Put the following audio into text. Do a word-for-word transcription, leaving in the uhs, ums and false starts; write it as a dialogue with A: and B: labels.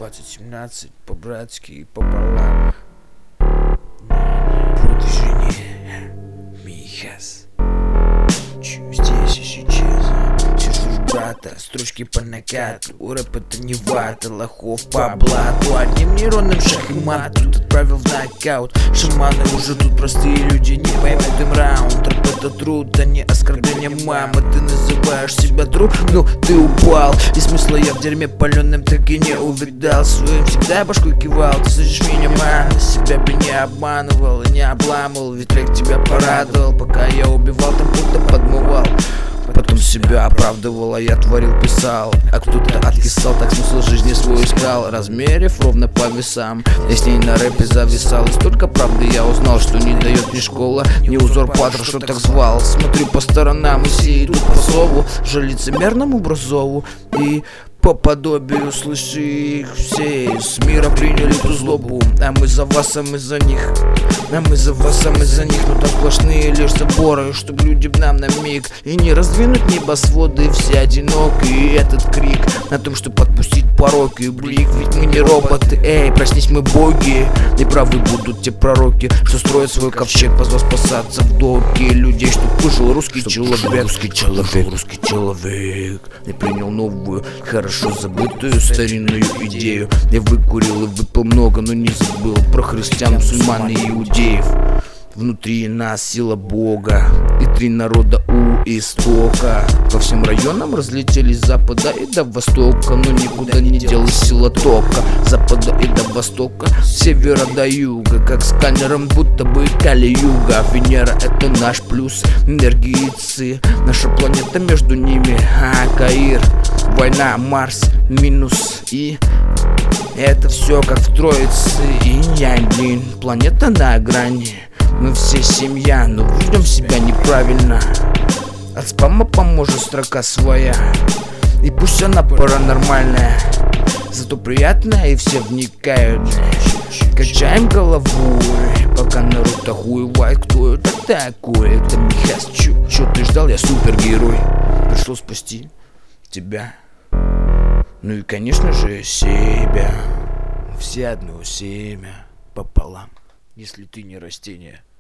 A: двадцать семнадцать по-братски пополам. Продвижение Михас. Здесь и сейчас сижу с брата, строчки по накату. У рэп это не вата, лохов по блату. Одним нейронным шах и мат тут отправил в нокаут. Шаманы уже тут простые люди, не поймут им раунд. Рэп это труд, а не оскорбление мамы. Ты называешь себя друг, ну ты упал. И смысла я в дерьме паленым так и не увидал. Своим всегда башкой кивал. Ты слышишь меня, ман, себя бы не обманывал и не обламывал. Ведь трек тебя порадовал, пока я убивал, там будто подмывал. Потом себя оправдывал, а я творил, писал. А кто-то откисал, так смысл жизни свой искал. Размерив ровно по весам, я с ней на рэпе зависал. И столько правды я узнал, что не дает ни школа, ни узурпатор, что так звал. Смотрю по сторонам, и все идут по зову, же лицемерному образову. И по подобию, слыши их, все из мира приняли ту злобу. А мы за вас, а мы за них. А мы за вас, а мы за них. Но там сплошные лишь заборы, чтоб люди нам на миг и не раздвинуть небосводы. Все одиноки, и этот крик на том, что подпустить пороки. Блик, ведь мы не роботы, эй, проснись, мы боги. И правы будут те пророки, что строят свой ковчег, позвал спасаться в доки людей, чтоб выжил русский человек. Русский человек, русский человек. И принял новую, хорошо забытую старинную идею. Я выкурил и выпил много, но не забыл про христиан, мусульман и иудеев. Внутри нас сила Бога и три народа у истока. По всем районам разлетелись с запада и до востока, но никуда не делась сила тока. С запада и до востока, с севера до юга, как сканером будто бы Кали-юга. Венера это наш плюс, энергии Ци, наша планета между ними, а Каир. Война, Марс, минус И. Это все как в Троице и Янь-Линь. Планета на грани, мы все семья, но ведем себя неправильно. От спама поможет строка своя, и пусть она паранормальная, зато приятная и все вникают. Качаем головой, пока народ охуевает. Кто это такой? Это Михас. Чё, чё ты ждал? Я супергерой. Пришел спасти тебя. Ну и конечно же себя. Все одно семя пополам, если ты не растение.